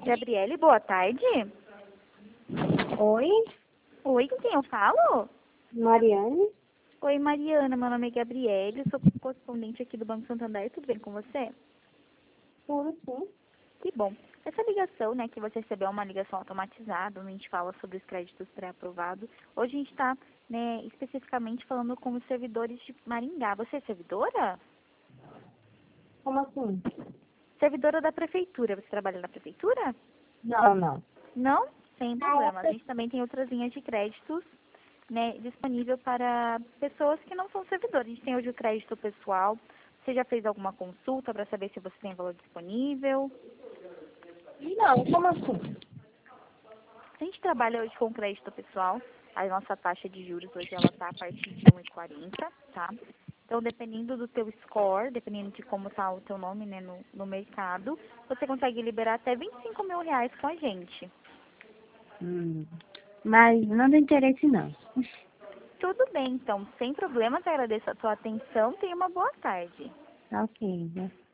Gabriele, boa tarde. Oi, Oi, com quem eu falo? Mariane? Oi, Mariana, meu nome é Gabriele, sou correspondente aqui do Banco Santander, tudo bem com você? Tudo sim. Que bom. Essa ligação, né, que você recebeu é uma ligação automatizada, onde a gente fala sobre os créditos pré-aprovados. Hoje a gente está, né, especificamente falando com os servidores de Maringá. Você é servidora? Como assim? Servidora da prefeitura. Você trabalha na prefeitura? Não. Não? Sem problema. A gente também tem outras linhas de créditos, né, disponível para pessoas que não são servidores. A gente tem hoje o crédito pessoal. Você já fez alguma consulta para saber se você tem valor disponível? Não, como assim? A gente trabalha hoje com crédito pessoal. A nossa taxa de juros hoje ela está a partir de 1,40, tá? Então, dependendo do teu score, dependendo de como está o teu nome, né, no mercado, você consegue liberar até R$ 25.000 com a gente. Mas não tem interesse não. Tudo bem, então, sem problema, te agradeço a tua atenção. Tenha uma boa tarde. Tá ok, né?